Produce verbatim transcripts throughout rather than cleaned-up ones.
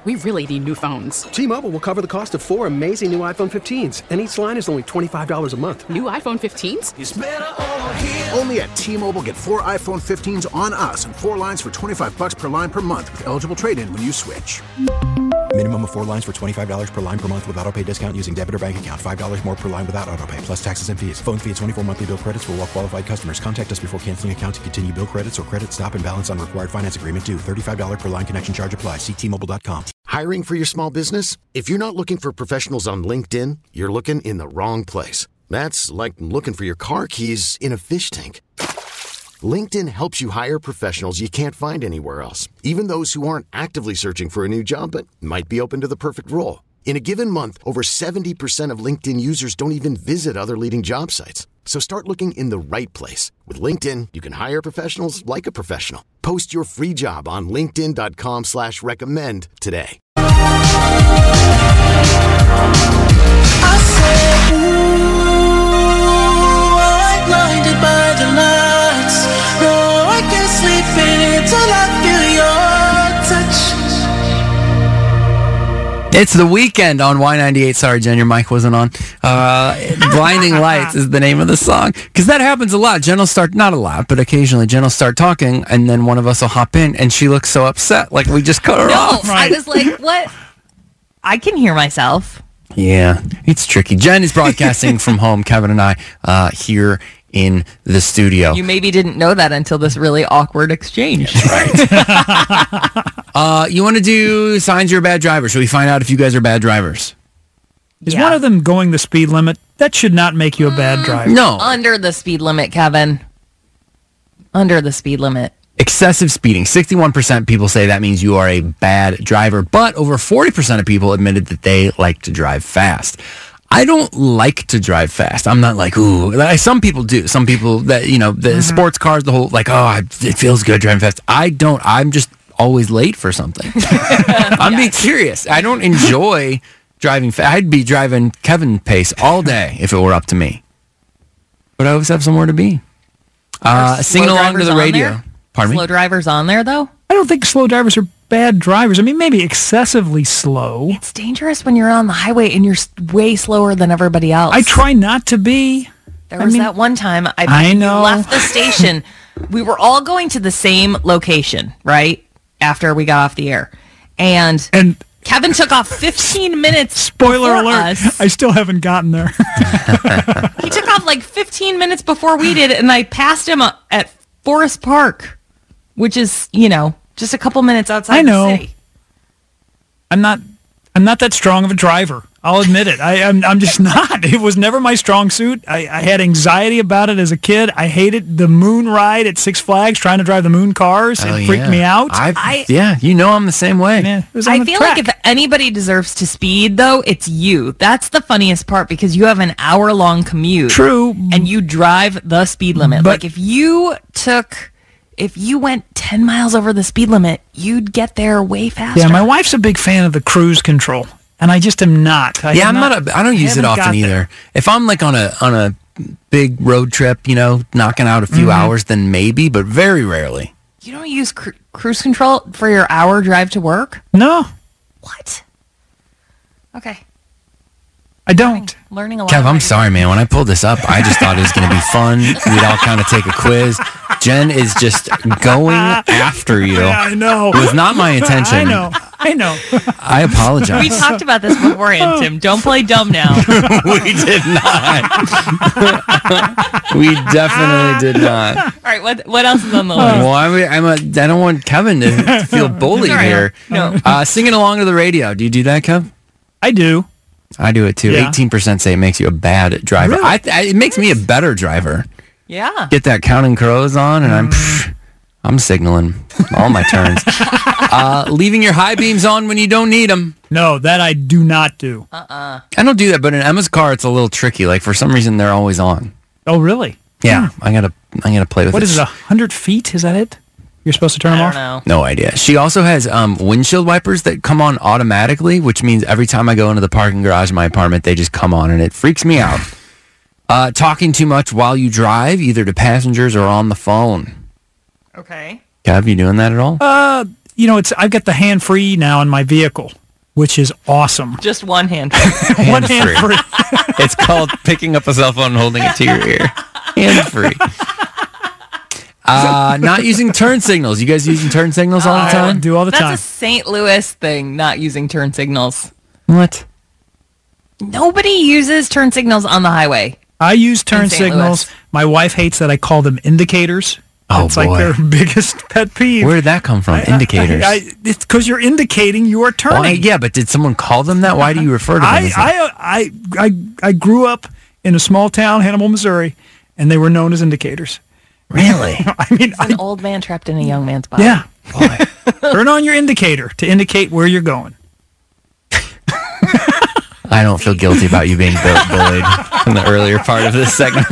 We really need new phones. T-Mobile will cover the cost of four amazing new iPhone fifteens, and each line is only twenty-five dollars a month. New iPhone fifteens? It's better over here. Only at T-Mobile, get four iPhone fifteens on us and four lines for twenty-five dollars per line per month with eligible trade-in when you switch. Minimum of four lines for twenty-five dollars per line per month with autopay discount using debit or bank account. five dollars more per line without autopay, plus taxes and fees. Phone fee at twenty-four monthly bill credits for well-qualified customers. Contact us before canceling account to continue bill credits or credit stop and balance on required finance agreement due. thirty-five dollars per line connection charge applies. See T Mobile dot com. Hiring for your small business? If you're not looking for professionals on LinkedIn, you're looking in the wrong place. That's like looking for your car keys in a fish tank. LinkedIn helps you hire professionals you can't find anywhere else, even those who aren't actively searching for a new job but might be open to the perfect role. In a given month, over seventy percent of LinkedIn users don't even visit other leading job sites. So start looking in the right place. With LinkedIn, you can hire professionals like a professional. Post your free job on linkedin dot com slash recommend today. I said, ooh, I'm blinded by the lights. No, I can't sleep in it till I feel your touch. It's the weekend on Y ninety-eight. Sorry, Jen, your mic wasn't on. Uh, Blinding Lights is the name of the song. Because that happens a lot. Jen will start, not a lot, but occasionally Jen will start talking, and then one of us will hop in, and she looks so upset, like we just cut her no, off. I was like, what? I can hear myself. Yeah, it's tricky. Jen is broadcasting from home. Kevin and I uh, here in the studio. You maybe didn't know that until this really awkward exchange. That's right. uh, you want to do signs you're a bad driver? Should we find out if you guys are bad drivers? Is yeah. one of them going the speed limit? That should not make you a bad driver. No. Under the speed limit, Kevin. Under the speed limit. Excessive speeding. sixty-one percent people say that means you are a bad driver, but over forty percent of people admitted that they like to drive fast. I don't like to drive fast. I'm not like, ooh. Some people do. Some people that, you know, the mm-hmm. sports cars, the whole, like, oh, it feels good driving fast. I don't. I'm just always late for something. I'm yes. being serious. I don't enjoy driving fast. I'd be driving Kevin pace all day if it were up to me. But I always have somewhere to be. Uh, singing along to the radio. There? Pardon slow me? Slow drivers on there, though? I don't think slow drivers are bad drivers. I mean, maybe excessively slow. It's dangerous when you're on the highway and you're way slower than everybody else. I try not to be. There was I mean, that one time I, I know. left the station. We were all going to the same location, right? After we got off the air. And, and Kevin took off fifteen minutes Spoiler alert, us. I still haven't gotten there. He took off like fifteen minutes before we did, and I passed him at Forest Park, which is, you know, just a couple minutes outside I know. the city. I'm not I'm not that strong of a driver. I'll admit it. I, I'm I'm just not. It was never my strong suit. I, I had anxiety about it as a kid. I hated the moon ride at Six Flags, trying to drive the moon cars. Oh, it freaked yeah. me out. I've, I, yeah, you know I'm the same way. Yeah, it was I on the feel track. like if anybody deserves to speed, though, it's you. That's the funniest part, because you have an hour-long commute. True. And you drive the speed limit. But, like, if you took... If you went ten miles over the speed limit, you'd get there way faster. Yeah, my wife's a big fan of the cruise control, and I just am not. I yeah, I'm not, not. A, I don't use it often either. There. If I'm like on a on a big road trip, you know, knocking out a few mm-hmm. hours, then maybe, but very rarely. You don't use cru- cruise control for your hour drive to work? No. What? Okay. I don't. Learning, learning a lot. Kev, I'm sorry, man. When I pulled this up, I just thought it was going to be fun. We'd all kind of take a quiz. Jen is just going after you. Yeah, I know. It was not my intention. I know. I know. I apologize. We talked about this beforehand, Tim. Don't play dumb now. We did not. We definitely did not. All right. What what else is on the list? Well, I'm, I'm a, I don't want Kevin to feel bullied right. here. No. Uh, singing along to the radio. Do you do that, Kev? I do. I do it too. Yeah. eighteen percent say it makes you a bad driver. Really? I, I, it makes me a better driver. Yeah. Get that Counting Crows on, and I'm pff, I'm signaling all my turns. uh, leaving your high beams on when you don't need them. No, that I do not do. Uh-uh. I don't do that, but in Emma's car, it's a little tricky. Like, for some reason, they're always on. Oh, really? Yeah, I gotta I gotta play with what it. What is it, one hundred feet? Is that it? You're supposed to turn I them don't off? know. No idea. She also has um, windshield wipers that come on automatically, which means every time I go into the parking garage of my apartment, they just come on, and it freaks me out. Uh, talking too much while you drive, either to passengers or on the phone. Okay. Kev, you doing that at all? Uh, you know, it's I've got the hand free now in my vehicle, which is awesome. Just one hand. One hand free. It's called picking up a cell phone and holding it to your ear. Hand free. Uh, not using turn signals. You guys using turn signals all the time? I do all the That's time. a Saint Louis thing, not using turn signals. What? Nobody uses turn signals on the highway. I use turn in Saint signals. Louis. My wife hates that I call them indicators. Oh, it's boy. like their biggest pet peeve. Where did that come from? I- I- Indicators. I, I, it's because you're indicating you are turning. Why, yeah, but did someone call them that? Why do you refer to them I, as that? I, I, I, I grew up in a small town, Hannibal, Missouri, and they were known as indicators. Really? I mean, It's an old man trapped in a young man's body. yeah. Turn on your indicator to indicate where you're going. I don't feel guilty about you being bu- bullied in the earlier part of this segment.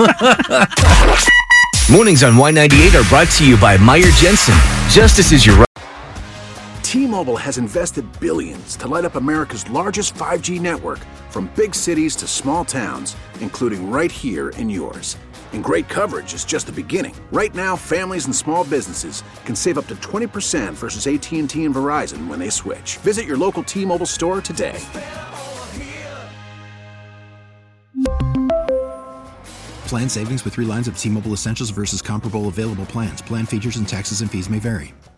Mornings on Y ninety-eight are brought to you by Meyer Jensen. Justice is your right. T-Mobile has invested billions to light up America's largest five G network, from big cities to small towns, including right here in yours. And great coverage is just the beginning. Right now, families and small businesses can save up to twenty percent versus A T and T and Verizon when they switch. Visit your local T-Mobile store today. Plan savings with three lines of T-Mobile Essentials versus comparable available plans. Plan features and taxes and fees may vary.